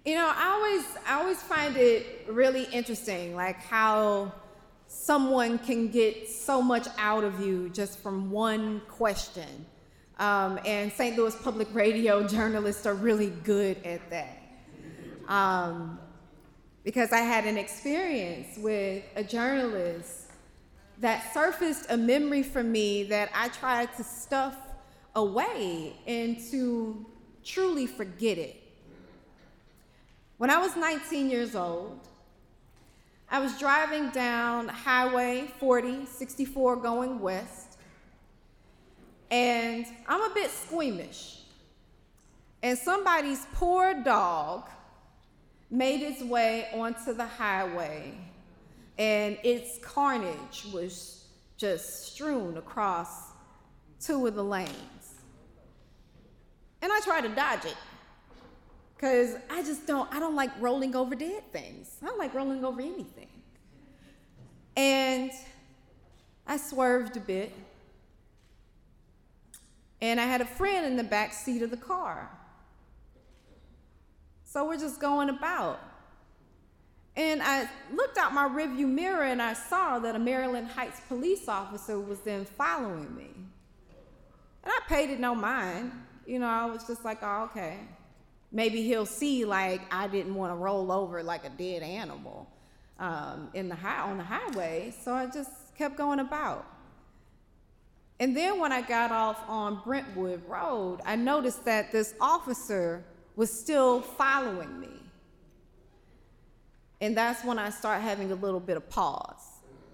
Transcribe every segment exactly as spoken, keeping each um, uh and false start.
You know, I always, I always find it really interesting, like how someone can get so much out of you just from one question. Um, and Saint Louis Public Radio journalists are really good at that. Um, because I had an experience with a journalist that surfaced a memory for me that I tried to stuff away and to truly forget it. When I was nineteen years old, I was driving down Highway forty sixty-four going west, and I'm a bit squeamish. And somebody's poor dog made its way onto the highway, and its carnage was just strewn across two of the lanes. And I tried to dodge it, because I just don't, I don't like rolling over dead things. I don't like rolling over anything. And I swerved a bit, and I had a friend in the back seat of the car. So we're just going about. And I looked out my rearview mirror and I saw that a Maryland Heights police officer was then following me. And I paid it no mind. You know, I was just like, oh, okay. Maybe he'll see like I didn't want to roll over like a dead animal um, in the high, on the highway. So I just kept going about. And then when I got off on Brentwood Road, I noticed that this officer was still following me. And that's when I started having a little bit of pause.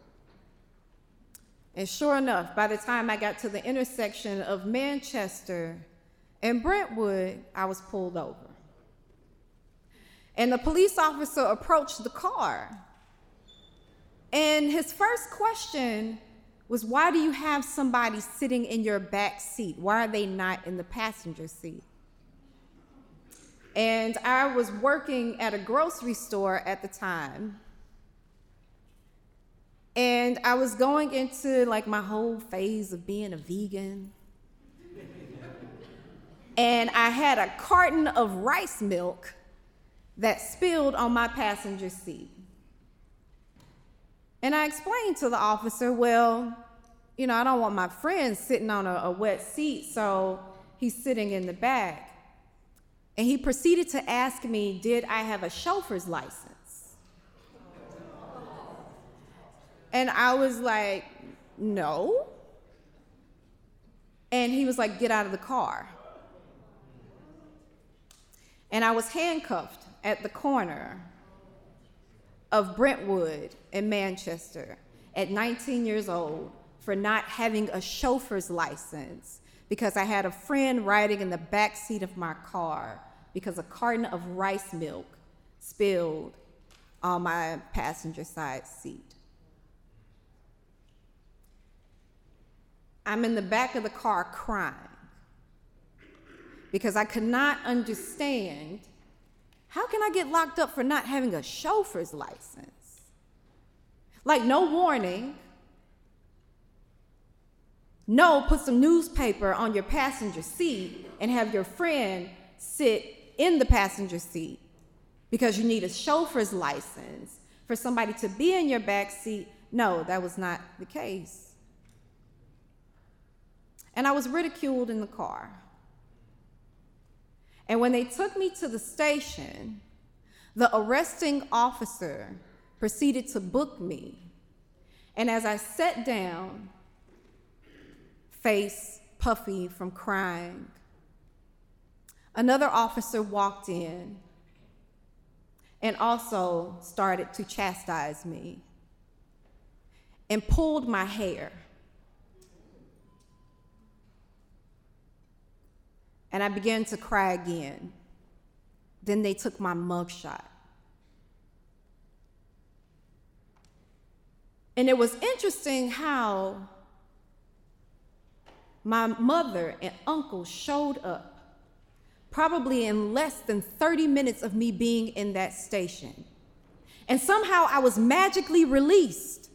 And sure enough, by the time I got to the intersection of Manchester and Brentwood, I was pulled over. And the police officer approached the car. And his first question was, why do you have somebody sitting in your back seat? Why are they not in the passenger seat? And I was working at a grocery store at the time. And I was going into like my whole phase of being a vegan. And I had a carton of rice milk that spilled on my passenger seat. And I explained to the officer, well, you know, I don't want my friend sitting on a, a wet seat, so he's sitting in the back. And he proceeded to ask me, did I have a chauffeur's license? And I was like, no. And he was like, get out of the car. And I was handcuffed at the corner of Brentwood and Manchester at nineteen years old for not having a chauffeur's license because I had a friend riding in the back seat of my car because a carton of rice milk spilled on my passenger side seat. I'm in the back of the car crying because I could not understand, how can I get locked up for not having a chauffeur's license? Like, no warning. No, put some newspaper on your passenger seat and have your friend sit in the passenger seat because you need a chauffeur's license for somebody to be in your back seat. No, that was not the case. And I was ridiculed in the car. And when they took me to the station, the arresting officer proceeded to book me. And as I sat down, face puffy from crying, another officer walked in and also started to chastise me and pulled my hair. And I began to cry again. Then they took my mugshot. And it was interesting how my mother and uncle showed up probably in less than thirty minutes of me being in that station. And somehow I was magically released.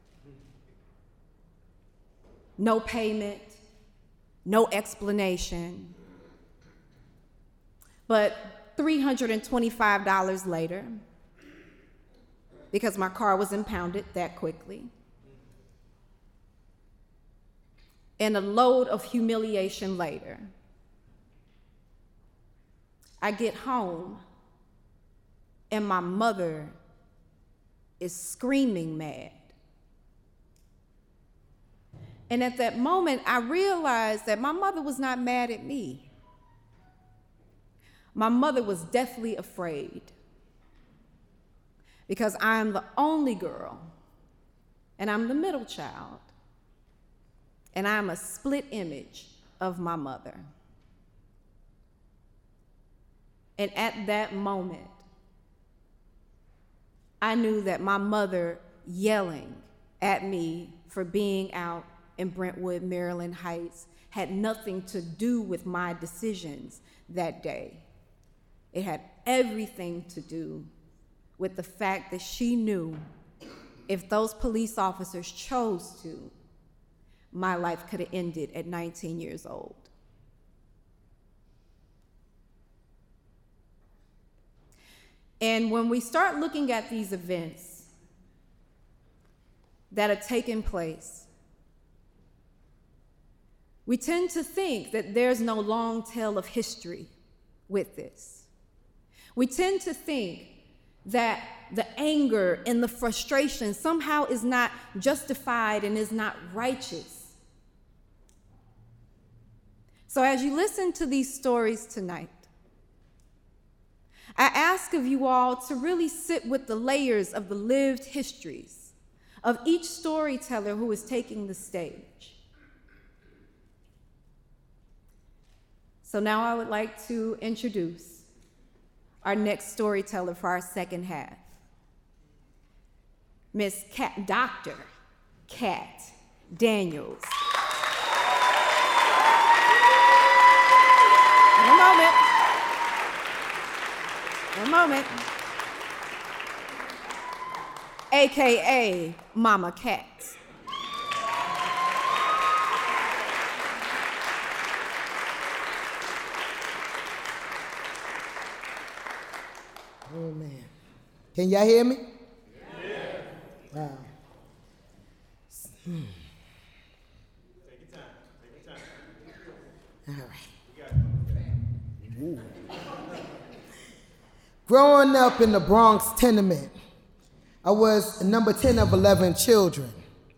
No payment, no explanation. But three hundred twenty-five dollars later, because my car was impounded that quickly, and a load of humiliation later, I get home and my mother is screaming mad. And at that moment, I realized that my mother was not mad at me. My mother was deathly afraid, because I'm the only girl, and I'm the middle child, and I'm a split image of my mother. And at that moment, I knew that my mother yelling at me for being out in Brentwood, Maryland Heights, had nothing to do with my decisions that day. It had everything to do with the fact that she knew if those police officers chose to, my life could have ended at nineteen years old. And when we start looking at these events that are taking place, we tend to think that there's no long tail of history with this. We tend to think that the anger and the frustration somehow is not justified and is not righteous. So as you listen to these stories tonight, I ask of you all to really sit with the layers of the lived histories of each storyteller who is taking the stage. So now I would like to introduce our next storyteller for our second half, Miss Kat, Doctor Kat Daniels. One moment. One moment. A K A Mama Kat. Oh, man. Can y'all hear me? Yeah. Wow. Hmm. Take your time. Take your time. All right. We got it. Ooh. Growing up in the Bronx tenement, I was number ten of eleven children.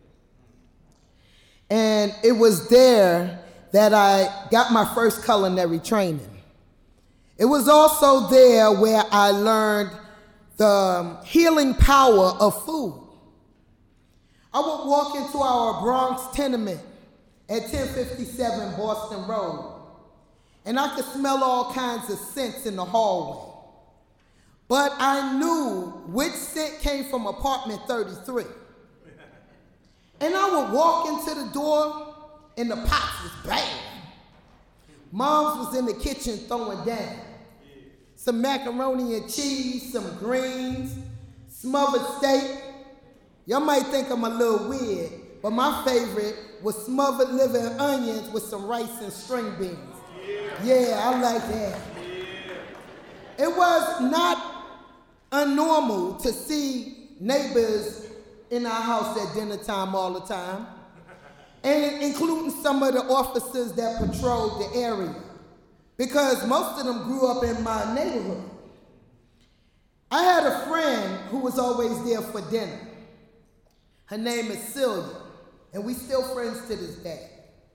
And it was there that I got my first culinary training. It was also there where I learned the healing power of food. I would walk into our Bronx tenement at ten fifty-seven Boston Road, and I could smell all kinds of scents in the hallway. But I knew which scent came from apartment thirty-three. And I would walk into the door, and the pots was banging. Mom's was in the kitchen throwing down. Some macaroni and cheese, some greens, smothered steak. Y'all might think I'm a little weird, but my favorite was smothered liver and onions with some rice and string beans. Yeah, yeah I like that. Yeah. It was not unnormal to see neighbors in our house at dinner time all the time, and including some of the officers that patrolled the area, because most of them grew up in my neighborhood. I had a friend who was always there for dinner. Her name is Celia, and we still friends to this day.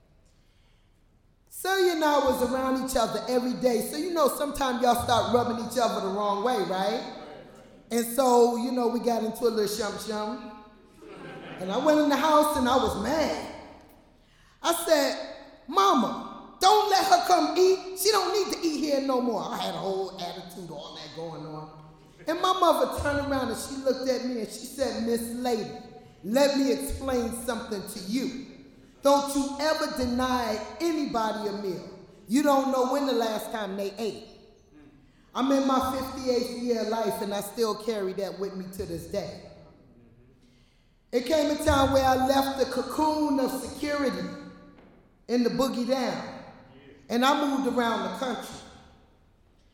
Celia and I was around each other every day, so you know sometimes y'all start rubbing each other the wrong way, right? And so, you know, we got into a little shum-shum. And I went in the house and I was mad. I said, Mama, don't let her come eat. She don't need to eat here no more. I had a whole attitude, all that going on. And my mother turned around and she looked at me and she said, Miss Lady, let me explain something to you. Don't you ever deny anybody a meal. You don't know when the last time they ate. I'm in my fifty-eighth year of life and I still carry that with me to this day. It came a time where I left the cocoon of security in the boogie down, and I moved around the country.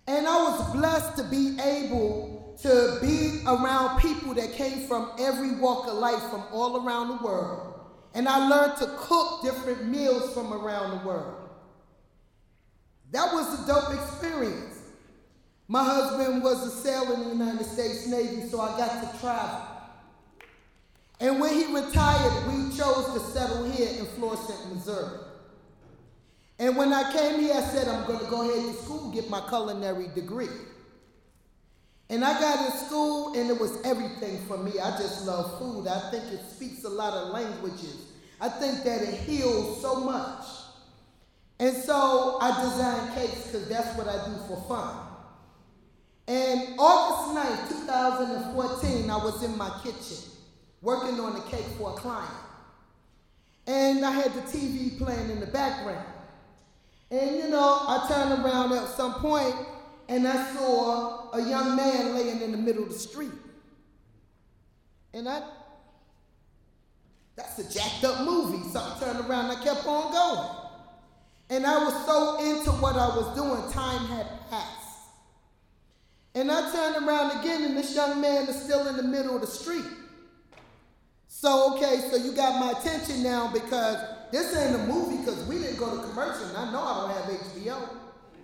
And I was blessed to be able to be around people that came from every walk of life from all around the world. And I learned to cook different meals from around the world. That was a dope experience. My husband was a sailor in the United States Navy, so I got to travel. And when he retired, we chose to settle here in Florissant, Missouri. And when I came here, I said, I'm going to go ahead to school, get my culinary degree. And I got in school, and it was everything for me. I just love food. I think it speaks a lot of languages. I think that it heals so much. And so I design cakes because that's what I do for fun. And August ninth, two thousand fourteen, I was in my kitchen working on a cake for a client. And I had the T V playing in the background. And you know, I turned around at some point and I saw a young man laying in the middle of the street. And I, that's a jacked up movie. So I turned around and I kept on going. And I was so into what I was doing, time had passed. And I turned around again and this young man is still in the middle of the street. So, okay, so you got my attention now because this ain't a movie because we didn't go to commercial and I know I don't have H B O.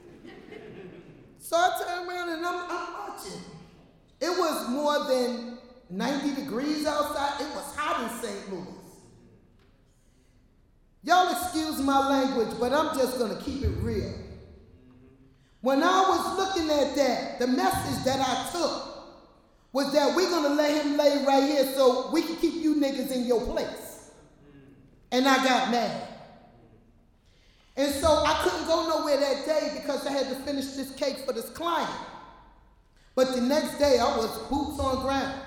So I turned around and I'm, I'm watching. It was more than ninety degrees outside. It was hot in Saint Louis. Y'all excuse my language, but I'm just going to keep it real. When I was looking at that, the message that I took was that we're going to let him lay right here so we can keep you niggas in your place. And I got mad. And so I couldn't go nowhere that day because I had to finish this cake for this client. But the next day, I was boots on ground.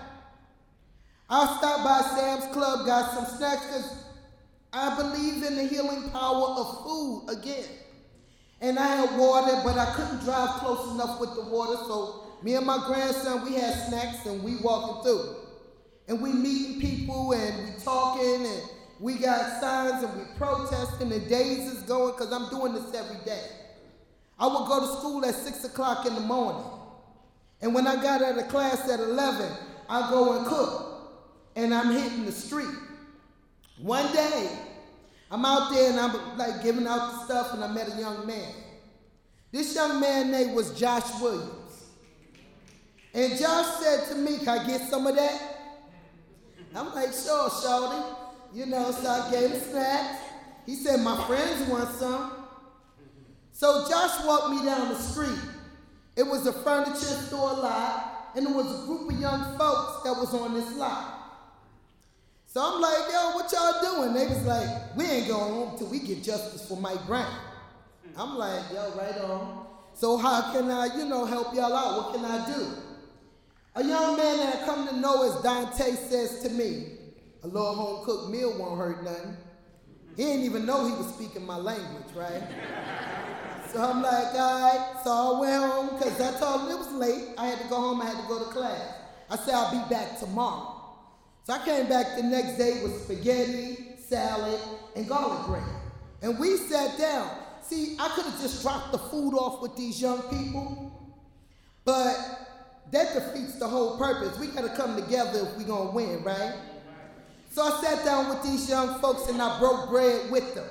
I stopped by Sam's Club, got some snacks because I believe in the healing power of food again. And I had water, but I couldn't drive close enough with the water, so me and my grandson, we had snacks and we walking through. And we meeting people and we talking and we got signs and we protesting and days is going because I'm doing this every day. I would go to school at six o'clock in the morning. And when I got out of class at eleven, I go and cook. And I'm hitting the street. One day, I'm out there and I'm like giving out the stuff and I met a young man. This young man name was Josh Williams. And Josh said to me, can I get some of that? I'm like, sure, shorty. You know, so I gave him snacks. He said, my friends want some. So Josh walked me down the street. It was a furniture store lot, and there was a group of young folks that was on this lot. So I'm like, yo, what y'all doing? They was like, we ain't going home till we get justice for Mike Brown. I'm like, yo, right on. So how can I, you know, help y'all out? What can I do? A young man that I come to know as Dante says to me, a little home-cooked meal won't hurt nothing. He didn't even know he was speaking my language, right? So I'm like, all right. So I went home because I told him it was late. I had to go home. I had to go to class. I said, I'll be back tomorrow. So I came back the next day with spaghetti, salad, and garlic bread. And we sat down. See, I could have just dropped the food off with these young people, but that defeats the whole purpose. We got to come together if we're going to win, right? So I sat down with these young folks and I broke bread with them.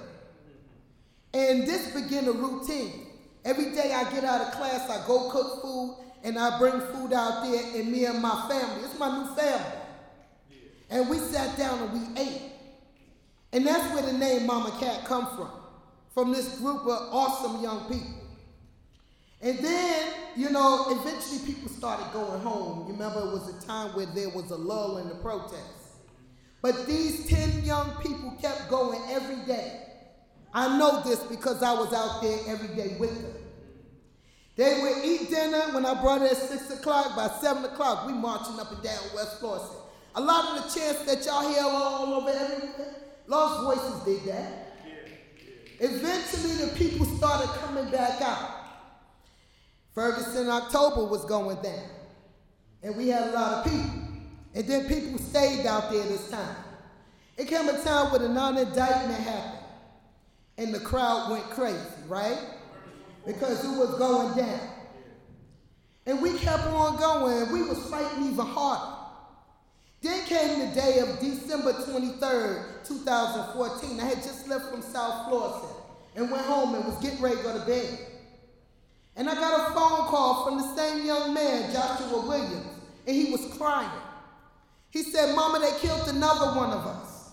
And this began a routine. Every day I get out of class, I go cook food and I bring food out there and me and my family. It's my new family. And we sat down and we ate. And that's where the name Mama Cat come from, from this group of awesome young people. And then, you know, eventually people started going home. You remember it was a time where there was a lull in the protests. But these ten young people kept going every day. I know this because I was out there every day with them. They would eat dinner when I brought it at six o'clock. By seven o'clock, we marching up and down West Florissant. A lot of the chants that y'all hear all over everywhere, Lost Voices did that. Eventually, the people started coming back out. Ferguson, October was going down. And we had a lot of people. And then people stayed out there this time. It came a time where the non-indictment happened. And the crowd went crazy, right? Because it was going down. And we kept on going, and we was fighting even harder. Then came the day of December twenty-third, two thousand fourteen. I had just left from South Florissant and went home and was getting ready to go to bed. And I got a phone call from the same young man, Joshua Williams, and he was crying. He said, "Mama, they killed another one of us."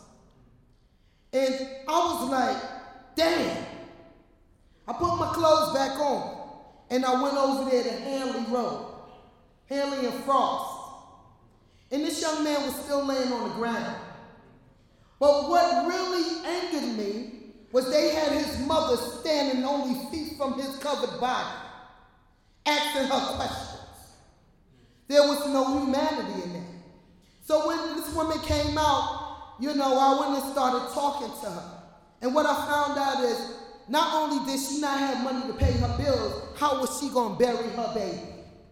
And I was like, damn. I put my clothes back on, and I went over there to Hanley Road, Hanley and Frost. And this young man was still laying on the ground. But what really angered me was they had his mother standing only feet from his covered body, asking her questions. There was no humanity in that. So when this woman came out, you know, I went and started talking to her. And what I found out is, not only did she not have money to pay her bills, how was she going to bury her baby?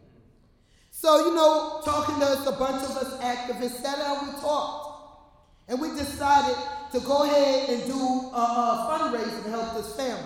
So, you know, talking to us, a bunch of us activists sat down, we talked. And we decided to go ahead and do a, a fundraiser to help this family.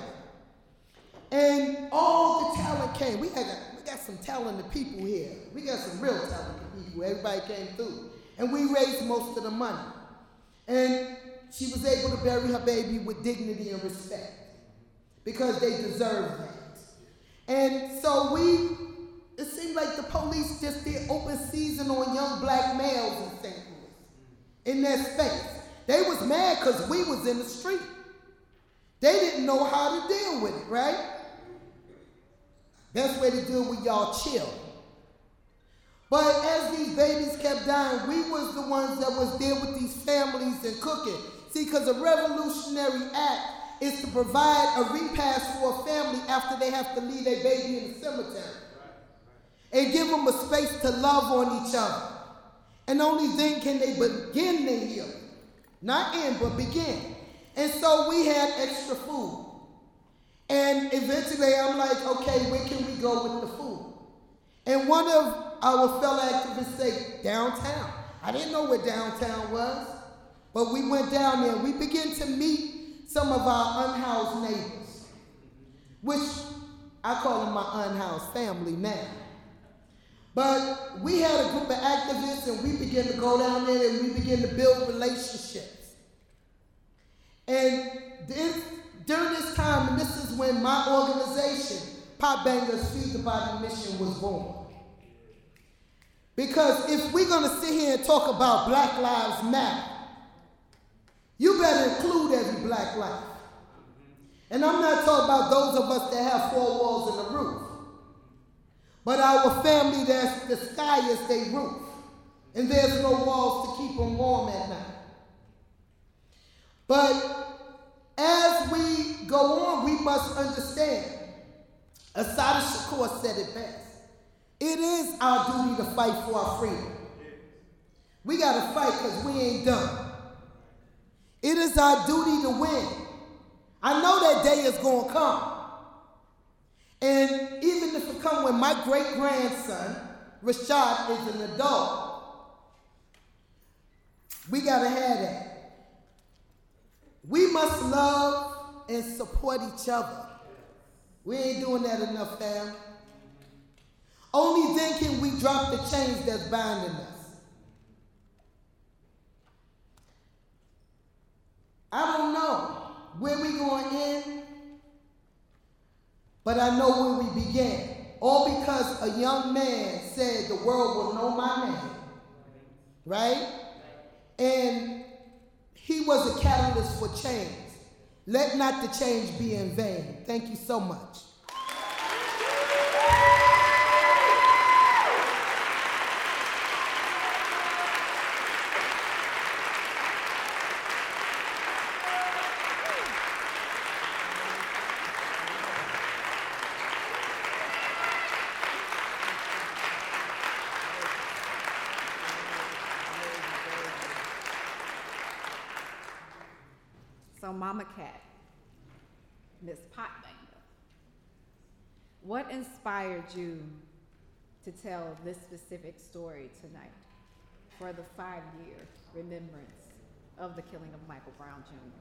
And all the talent came. We, had, we got some talented people here. We got some real talented people. Everybody came through. And we raised most of the money. And she was able to bury her baby with dignity and respect, because they deserve that. And so we, it seemed like the police just did open season on young black males in Saint Louis, in their space. They was mad because we was in the street. They didn't know how to deal with it, right? Best way to deal with y'all, chill. But as these babies kept dying, we was the ones that was there with these families and cooking. See, because a revolutionary act is to provide a repast for a family after they have to leave their baby in the cemetery. And give them a space to love on each other. And only then can they begin their healing. Not end, but begin. And so we had extra food. And eventually I'm like, okay, where can we go with the food? And one of our fellow activists said, downtown. I didn't know where downtown was. But we went down there and we began to meet some of our unhoused neighbors, which I call them my unhoused family now. But we had a group of activists and we began to go down there and we began to build relationships. And this, during this time, and this is when my organization, Pot Bangers Feed the Body Mission, was born. Because if we're gonna sit here and talk about Black Lives Matter, you better include every black life. And I'm not talking about those of us that have four walls and a roof, but our family that's the sky is their roof, and there's no walls to keep them warm at night. But as we go on, we must understand, Assata Shakur said it best, it is our duty to fight for our freedom. We gotta fight because we ain't done. It is our duty to win. I know that day is gonna come. And even if it comes when my great-grandson, Rashad, is an adult, we gotta have that. We must love and support each other. We ain't doing that enough, fam. Only then can we drop the chains that's binding us. I don't know where we going to end, but I know where we began. All because a young man said the world will know my name, right? And he was a catalyst for change. Let not the change be in vain. Thank you so much. So Mama Cat, Miss Potbanger, what inspired you to tell this specific story tonight for the five-year remembrance of the killing of Michael Brown Junior?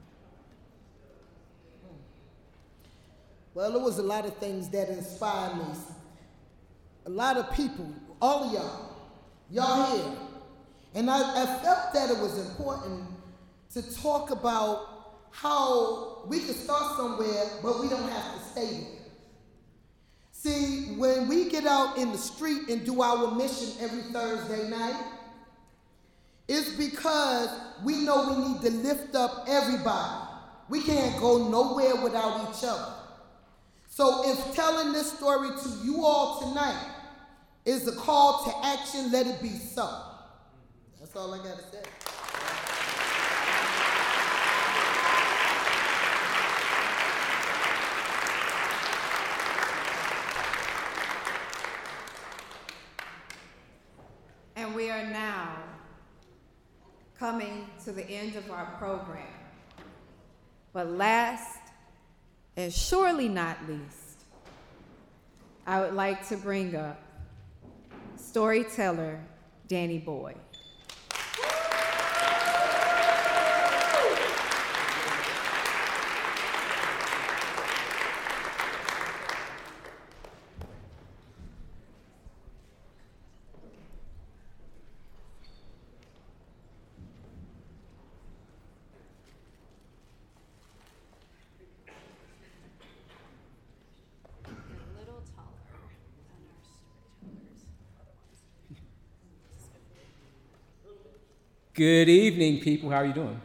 Well, there was a lot of things that inspired me. a lot of people, all of y'all, y'all here. And I, I felt that it was important to talk about how we could start somewhere, but we don't have to stay there. See, when we get out in the street and do our mission every Thursday night, it's because we know we need to lift up everybody. We can't go nowhere without each other. So if telling this story to you all tonight is a call to action, let it be so. That's all I got to say. And we are now coming to the end of our program. But last and surely not least, I would like to bring up storyteller Danny Boyd. Good evening, people. How are you doing?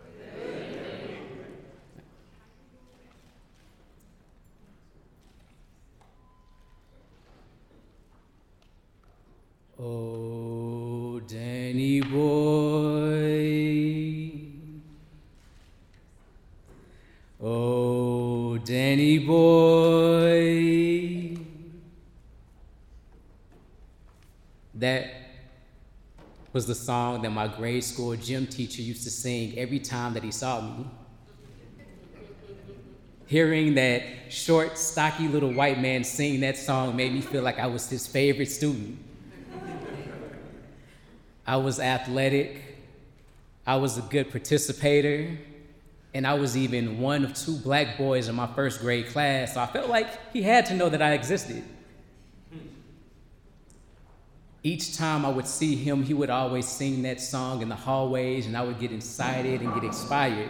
Oh, Danny boy. Oh, Danny boy. That was the song that my grade school gym teacher used to sing every time that he saw me. Hearing that short, stocky little white man sing that song made me feel like I was his favorite student. I was athletic, I was a good participator, and I was even one of two black boys in my first grade class, so I felt like he had to know that I existed. Each time I would see him, he would always sing that song in the hallways, and I would get excited and get inspired.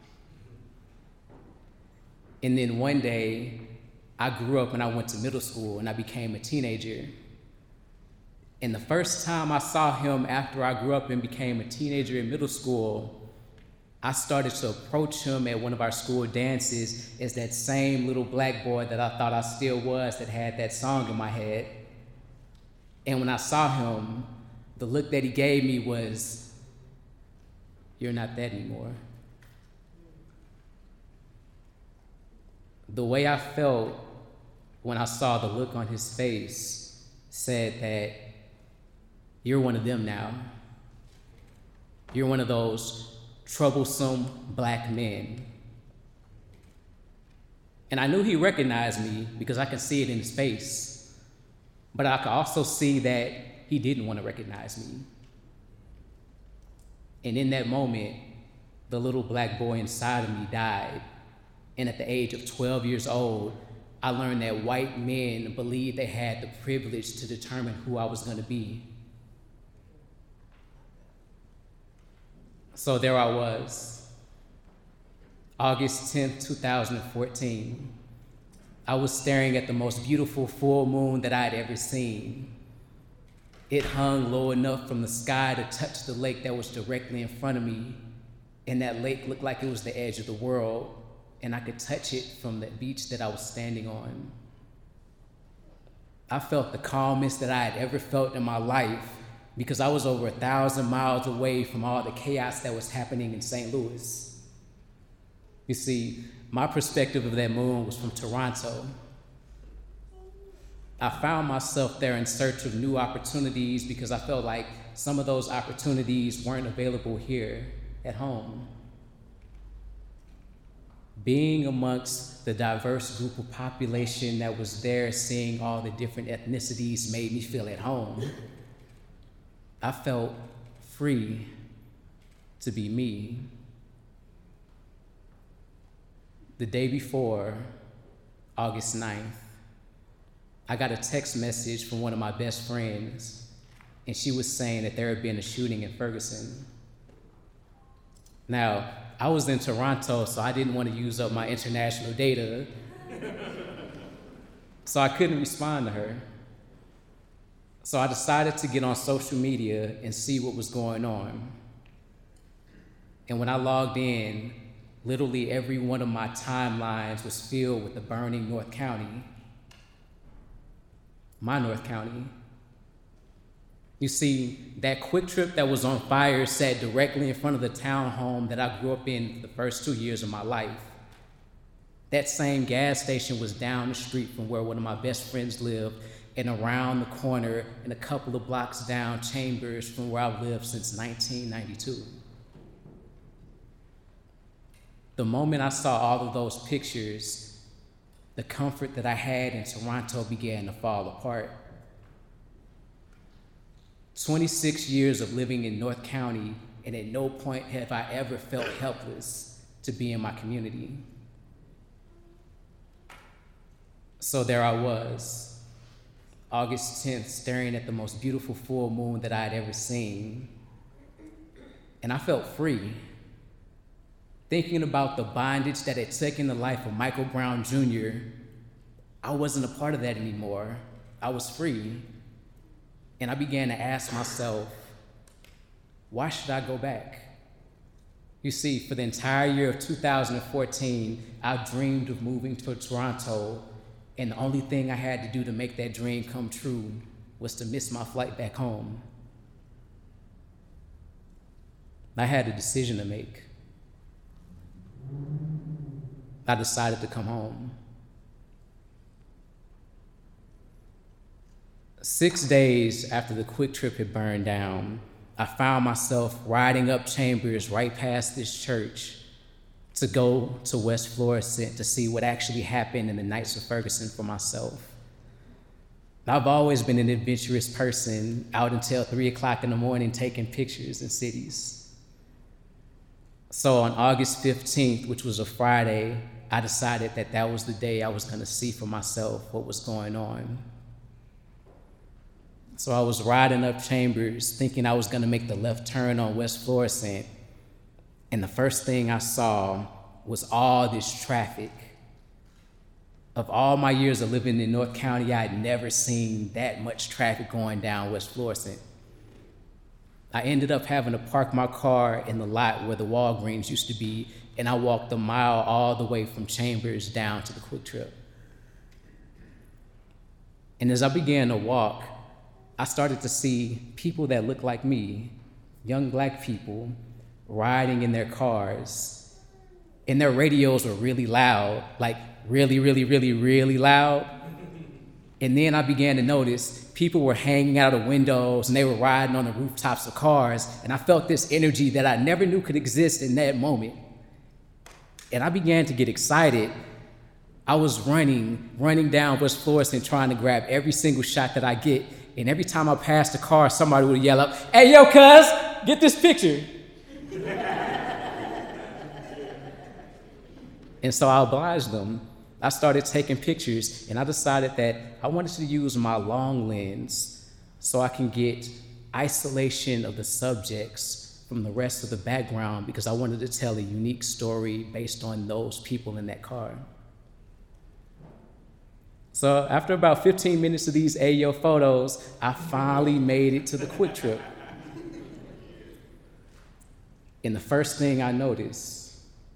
And then one day, I grew up and I went to middle school and I became a teenager. And the first time I saw him after I grew up and became a teenager in middle school, I started to approach him at one of our school dances as that same little black boy that I thought I still was that had that song in my head. And when I saw him, the look that he gave me was, "You're not that anymore." The way I felt when I saw the look on his face said that you're one of them now. You're one of those troublesome black men. And I knew he recognized me because I could see it in his face. But I could also see that he didn't want to recognize me. And in that moment, the little black boy inside of me died. And at the age of twelve years old, I learned that white men believed they had the privilege to determine who I was going to be. So there I was, August tenth, two thousand fourteen. I was staring at the most beautiful full moon that I had ever seen. It hung low enough from the sky to touch the lake that was directly in front of me, and that lake looked like it was the edge of the world, and I could touch it from the beach that I was standing on. I felt the calmest that I had ever felt in my life because I was over a thousand miles away from all the chaos that was happening in Saint Louis. You see, my perspective of that moon was from Toronto. I found myself there in search of new opportunities because I felt like some of those opportunities weren't available here at home. Being amongst the diverse group of population that was there, seeing all the different ethnicities made me feel at home. I felt free to be me. The day before, August ninth, I got a text message from one of my best friends, and she was saying that there had been a shooting in Ferguson. Now, I was in Toronto, so I didn't want to use up my international data, so I couldn't respond to her. So I decided to get on social media and see what was going on. And when I logged in, literally every one of my timelines was filled with the burning North County, my North County. You see, that Quick Trip that was on fire sat directly in front of the townhome that I grew up in for the first two years of my life. That same gas station was down the street from where one of my best friends lived, and around the corner and a couple of blocks down, Chambers, from where I've lived since nineteen ninety-two. The moment I saw all of those pictures, the comfort that I had in Toronto began to fall apart. twenty-six years of living in North County, and at no point have I ever felt helpless to be in my community. So there I was, August tenth, staring at the most beautiful full moon that I had ever seen. And I felt free, thinking about the bondage that had taken the life of Michael Brown Junior I wasn't a part of that anymore. I was free. And I began to ask myself, why should I go back? You see, for the entire year of two thousand fourteen, I dreamed of moving to Toronto, and the only thing I had to do to make that dream come true was to miss my flight back home. I had a decision to make. I decided to come home. Six days after the Quick Trip had burned down, I found myself riding up Chambers right past this church to go to West Florissant to see what actually happened in the Knights of Ferguson for myself. I've always been an adventurous person, out until three o'clock in the morning taking pictures in cities. So on August fifteenth, which was a Friday, I decided that that was the day I was gonna see for myself what was going on. So I was riding up Chambers thinking I was gonna make the left turn on West Florissant, and the first thing I saw was all this traffic. Of all my years of living in North County, I had never seen that much traffic going down West Florissant. I ended up having to park my car in the lot where the Walgreens used to be, and I walked a mile all the way from Chambers down to the Quick Trip. And as I began to walk, I started to see people that looked like me, young black people, riding in their cars, and their radios were really loud, like really, really, really, really loud. And then I began to notice people were hanging out of windows and they were riding on the rooftops of cars, and I felt this energy that I never knew could exist in that moment. And I began to get excited. I was running, running down West Florissant trying to grab every single shot that I get, and every time I passed a car, somebody would yell out, "Hey, yo, cuz, get this picture." And so I obliged them. I started taking pictures, and I decided that I wanted to use my long lens so I can get isolation of the subjects from the rest of the background, because I wanted to tell a unique story based on those people in that car. So after about fifteen minutes of these Ayo photos, I finally made it to the Quick Trip. And the first thing I noticed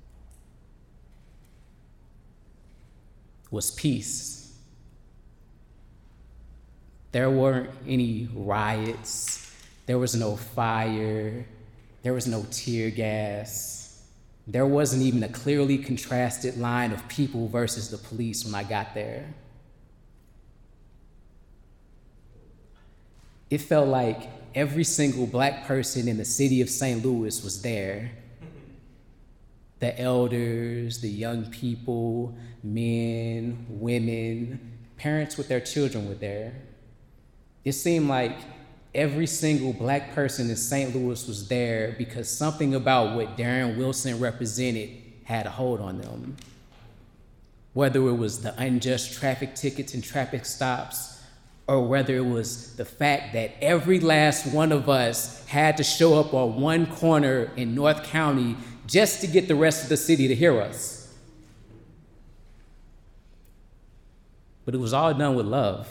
was peace. There weren't any riots. There was no fire. There was no tear gas. There wasn't even a clearly contrasted line of people versus the police when I got there. It felt like every single black person in the city of Saint Louis was there. The elders, the young people, men, women, parents with their children were there. It seemed like every single black person in Saint Louis was there because something about what Darren Wilson represented had a hold on them. whether it was the unjust traffic tickets and traffic stops, or whether it was the fact that every last one of us had to show up on one corner in North County just to get the rest of the city to hear us. But it was all done with love.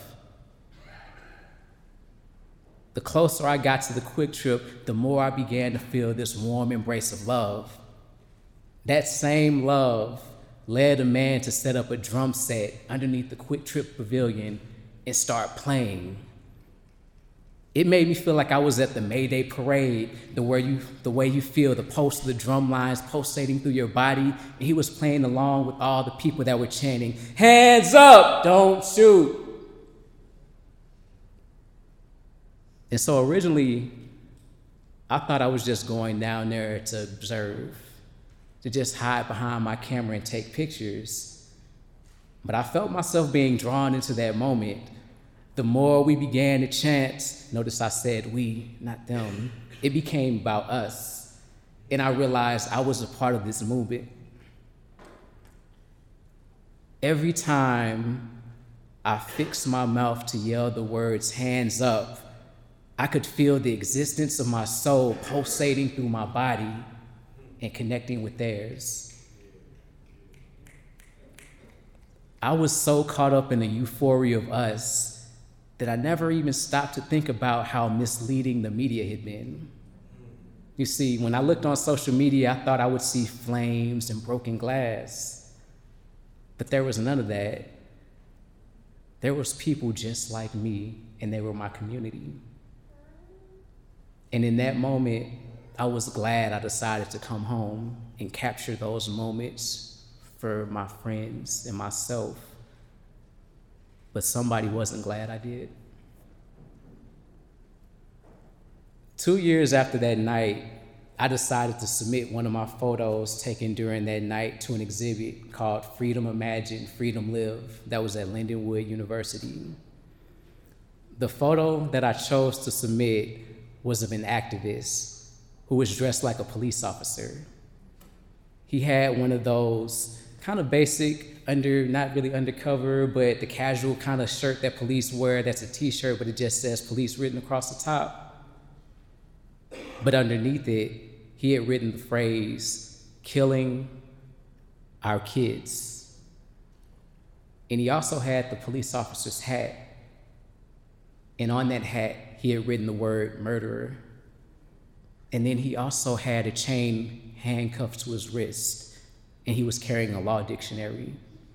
The closer I got to the Quick Trip, the more I began to feel this warm embrace of love. That same love led a man to set up a drum set underneath the Quick Trip Pavilion and start playing. It made me feel like I was at the May Day parade, the way you, the way you feel the pulse of the drum lines pulsating through your body. And he was playing along with all the people that were chanting, "Hands up, don't shoot." And so originally, I thought I was just going down there to observe, to just hide behind my camera and take pictures. But I felt myself being drawn into that moment. The more we began to chant, notice I said we, not them, it became about us. And I realized I was a part of this movement. Every time I fixed my mouth to yell the words, "Hands up," I could feel the existence of my soul pulsating through my body and connecting with theirs. I was so caught up in the euphoria of us that I never even stopped to think about how misleading the media had been. You see, when I looked on social media, I thought I would see flames and broken glass, but there was none of that. There was people just like me, and they were my community. And in that moment, I was glad I decided to come home and capture those moments for my friends and myself. But somebody wasn't glad I did. Two years after that night, I decided to submit one of my photos taken during that night to an exhibit called Freedom Imagine, Freedom Live, that was at Lindenwood University. The photo that I chose to submit was of an activist who was dressed like a police officer. He had one of those kind of basic, under, not really undercover, but the casual kind of shirt that police wear that's a t-shirt, but it just says police written across the top. But underneath it, he had written the phrase, "Killing our kids." And he also had the police officer's hat. And on that hat, he had written the word murderer. And then he also had a chain handcuffed to his wrist, and he was carrying a law dictionary.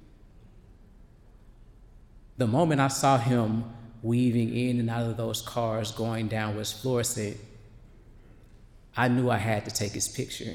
The moment I saw him weaving in and out of those cars going down West Florissant, I knew I had to take his picture.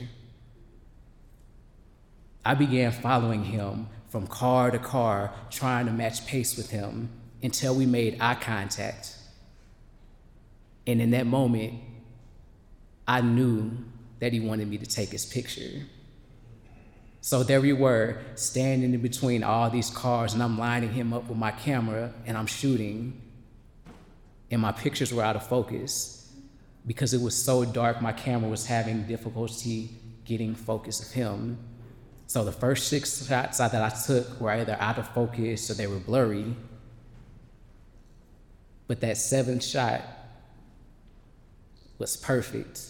I began following him from car to car, trying to match pace with him until we made eye contact. And in that moment, I knew that he wanted me to take his picture. So there we were, standing in between all these cars, and I'm lining him up with my camera, and I'm shooting. And my pictures were out of focus because it was so dark, my camera was having difficulty getting focus of him. So the first six shots that I took were either out of focus or they were blurry. But that seventh shot was perfect.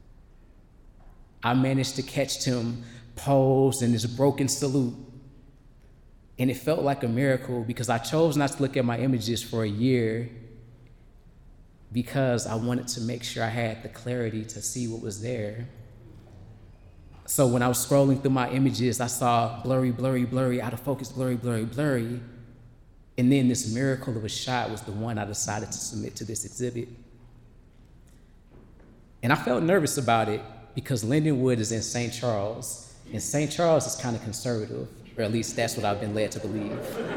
I managed to catch him posed in this broken salute. And it felt like a miracle because I chose not to look at my images for a year because I wanted to make sure I had the clarity to see what was there. So when I was scrolling through my images, I saw blurry, blurry, blurry, out of focus, blurry, blurry, blurry. And then this miracle of a shot was the one I decided to submit to this exhibit. And I felt nervous about it because Lindenwood is in Saint Charles, and Saint Charles is kind of conservative, or at least that's what I've been led to believe.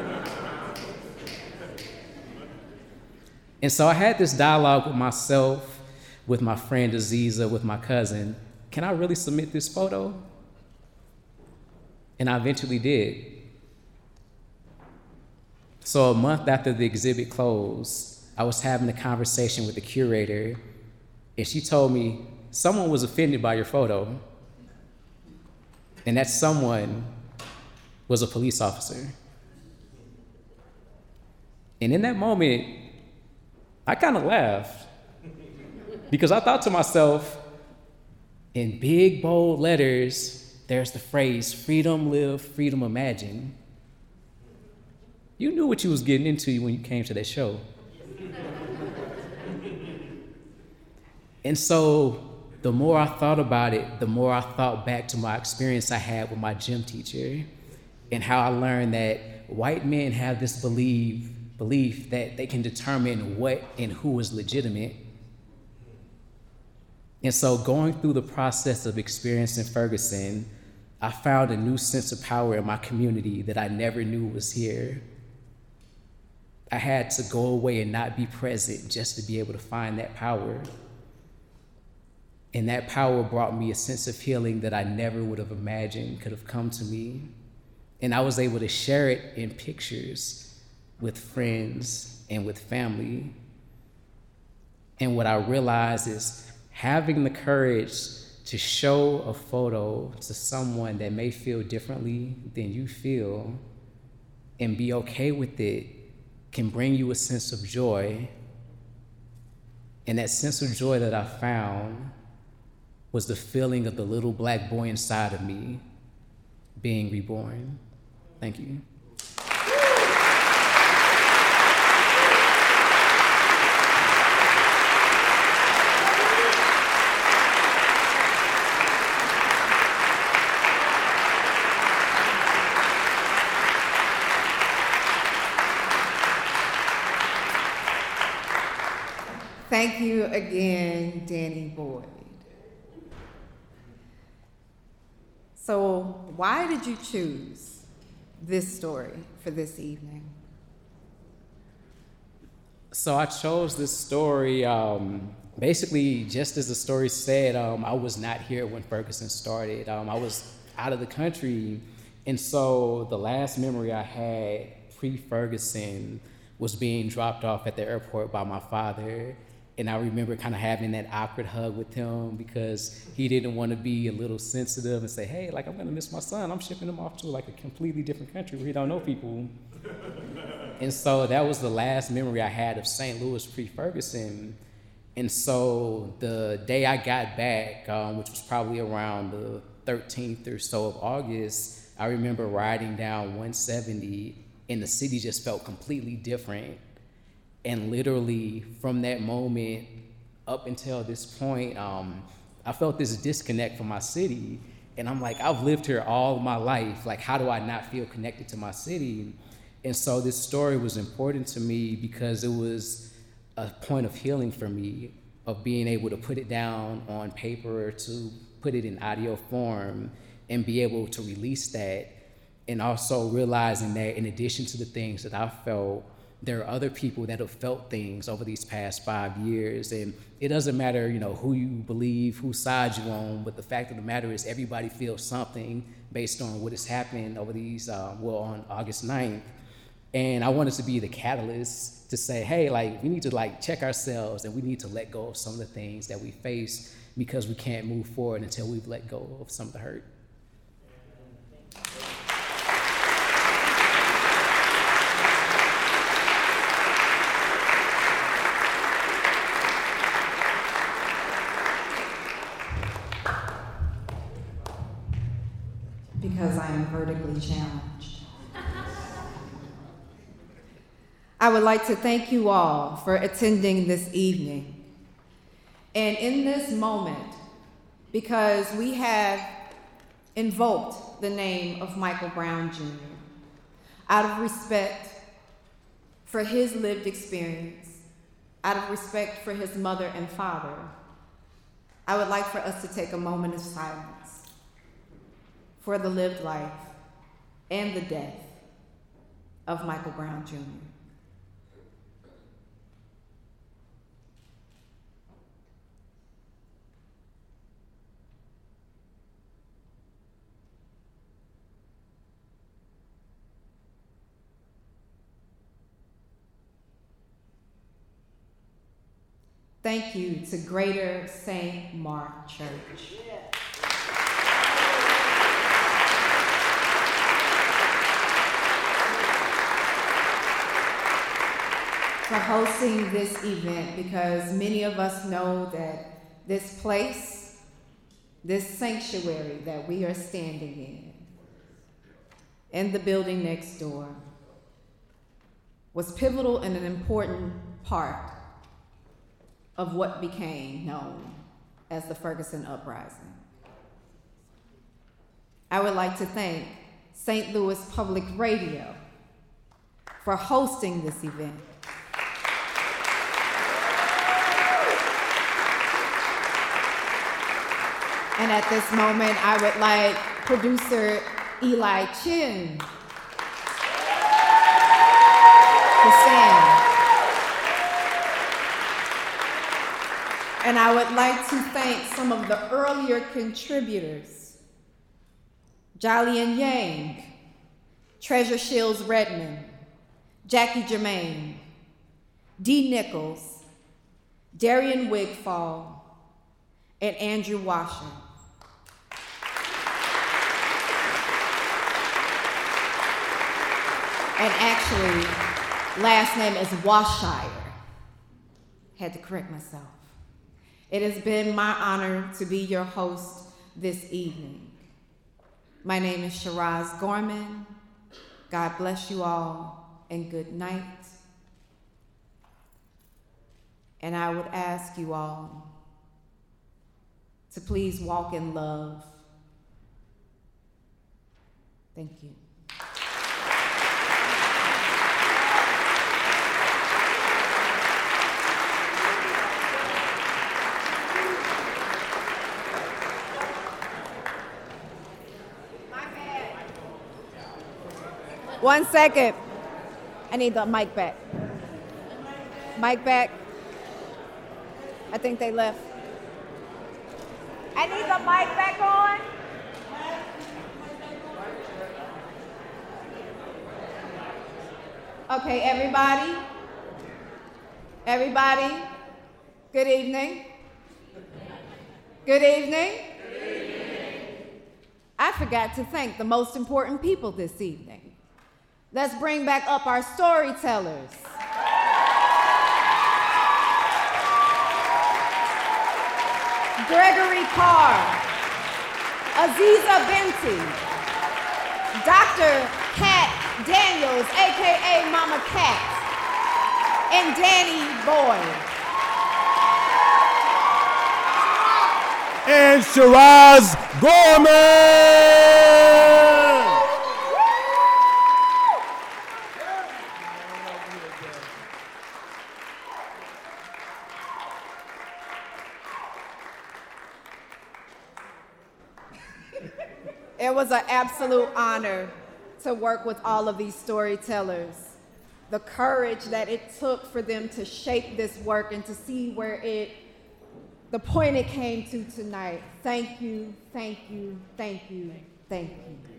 And so I had this dialogue with myself, with my friend Aziza, with my cousin. Can I really submit this photo? And I eventually did. So a month after the exhibit closed, I was having a conversation with the curator, and she told me, someone was offended by your photo. And that someone was a police officer. And in that moment, I kind of laughed because I thought to myself, in big, bold letters, there's the phrase, freedom live, freedom imagine. You knew what you was getting into when you came to that show. And so the more I thought about it, the more I thought back to my experience I had with my gym teacher and how I learned that white men have this belief, belief that they can determine what and who is legitimate. And so going through the process of experiencing Ferguson, I found a new sense of power in my community that I never knew was here. I had to go away and not be present just to be able to find that power. And that power brought me a sense of healing that I never would have imagined could have come to me. And I was able to share it in pictures with friends and with family. And what I realized is having the courage to show a photo to someone that may feel differently than you feel and be okay with it can bring you a sense of joy. And that sense of joy that I found was the feeling of the little black boy inside of me being reborn. Thank you. Thank you again, Danny Boyd. So, why did you choose this story for this evening? So I chose this story, um, basically just as the story said, um, I was not here when Ferguson started. Um, I was out of the country, and so the last memory I had pre-Ferguson was being dropped off at the airport by my father. And I remember kind of having that awkward hug with him because he didn't want to be a little sensitive and say, hey, like, I'm going to miss my son. I'm shipping him off to like a completely different country where he don't know people. And so that was the last memory I had of Saint Louis pre-Ferguson. And so the day I got back, um, which was probably around the thirteenth or so of August, I remember riding down one seventy and the city just felt completely different. And literally from that moment up until this point, um, I felt this disconnect from my city. And I'm like, I've lived here all my life. Like, how do I not feel connected to my city? And so this story was important to me because it was a point of healing for me, of being able to put it down on paper, to put it in audio form and be able to release that. And also realizing that in addition to the things that I felt, there are other people that have felt things over these past five years. And it doesn't matter, you know, who you believe, whose side you're on, but the fact of the matter is everybody feels something based on what has happened over these, uh, well, on August ninth. And I wanted to be the catalyst to say, hey, like, we need to like check ourselves and we need to let go of some of the things that we face because we can't move forward until we've let go of some of the hurt. Because I am vertically challenged. I would like to thank you all for attending this evening. And in this moment, because we have invoked the name of Michael Brown Junior, out of respect for his lived experience, out of respect for his mother and father, I would like for us to take a moment of silence for the lived life and the death of Michael Brown Junior Thank you to Greater Saint Mark Church. for hosting this event, because many of us know that this place, this sanctuary that we are standing in, and the building next door, was pivotal and an important part of what became known as the Ferguson Uprising. I would like to thank Saint Louis Public Radio for hosting this event. And at this moment, I would like producer Eli Chin to stand. And I would like to thank some of the earlier contributors: Jolyon Yang, Treasure Shields Redmond, Jackie Germain, Dee Nichols, Darian Wigfall, and Andrew Washer. And actually, last name is Washire. Had to correct myself. It has been my honor to be your host this evening. My name is Shiraz Gorman. God bless you all, and good night. And I would ask you all to please walk in love. Thank you. One second. I need the mic back. Mic back. I think they left. I need the mic back on. Okay, everybody. Everybody. Good evening. Good evening. Good evening. I forgot to thank the most important people this evening. Let's bring back up our storytellers. Gregory Carr, Aziza Benti, Doctor Kat Daniels, A K A Mama Cat, and Danny Boyd. And Shiraz Gorman! It was an absolute honor to work with all of these storytellers. The courage that it took for them to shape this work and to see where it, the point it came to tonight. Thank you, thank you, thank you, thank you.